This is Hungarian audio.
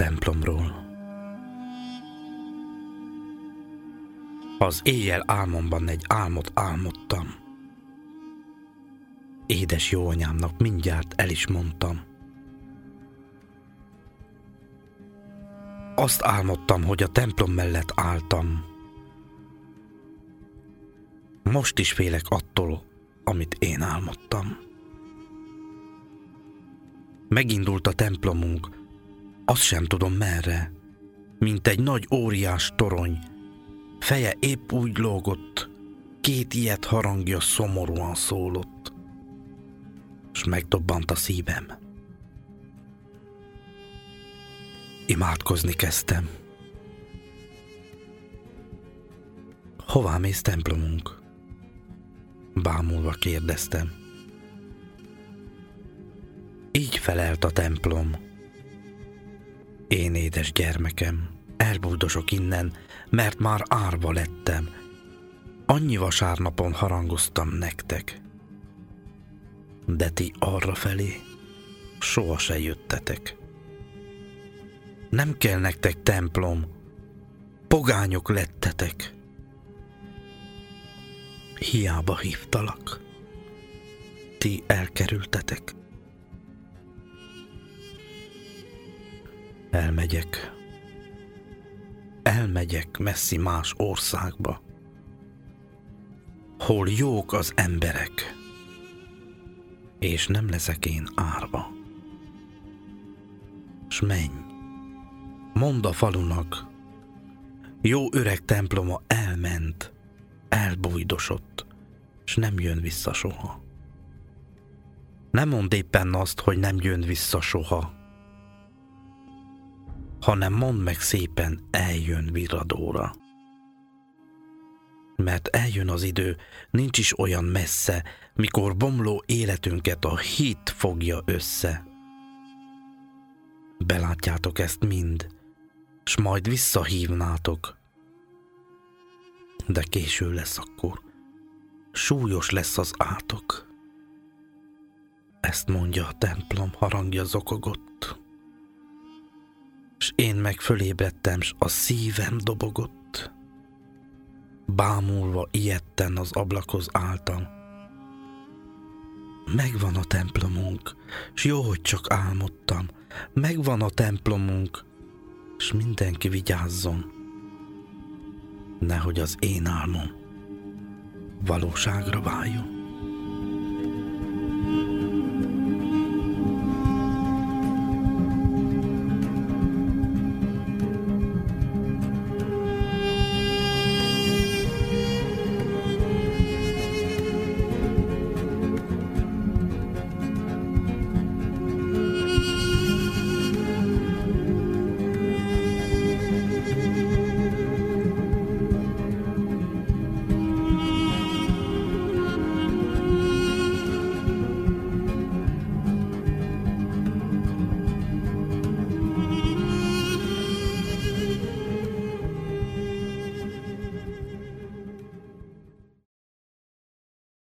templomról. Az éjjel álmomban egy álmot álmodtam. Édes jó anyámnak mindjárt el is mondtam. Azt álmodtam, hogy a templom mellett álltam. Most is félek attól, amit én álmodtam. Megindult a templomunk, azt sem tudom merre, mint egy nagy óriás torony. Feje épp úgy lógott, két ilyet harangja szomorúan szólott, s megdobbant a szívem. Imádkozni kezdtem. Hová mész, templomunk? Bámulva kérdeztem. Így felelt a templom. Én édes gyermekem, elbújdosok innen, mert már árva lettem. Annyi vasárnapon harangoztam nektek. De ti arrafelé soha se jöttetek. Nem kell nektek templom, pogányok lettetek. Hiába hívtalak, ti elkerültetek. Elmegyek messzi más országba, hol jók az emberek, és nem leszek én árva. S menj, mondd a falunak, jó öreg temploma elment, elbújdosott, s nem jön vissza soha. Nem mondd éppen azt, hogy nem jön vissza soha, hanem mondd meg szépen, eljön Viradóra. Mert eljön az idő, nincs is olyan messze, mikor bomló életünket a hit fogja össze. Belátjátok ezt mind, s majd visszahívnátok. De késő lesz akkor, súlyos lesz az átok. Ezt mondja a templom, harangja zokogott. S én meg fölébredtem, s a szívem dobogott. Bámulva ijedten az ablakhoz álltam. Megvan a templomunk, s jó, hogy csak álmodtam. Megvan a templomunk, s mindenki vigyázzon. Nehogy az én álmom valóságra váljon.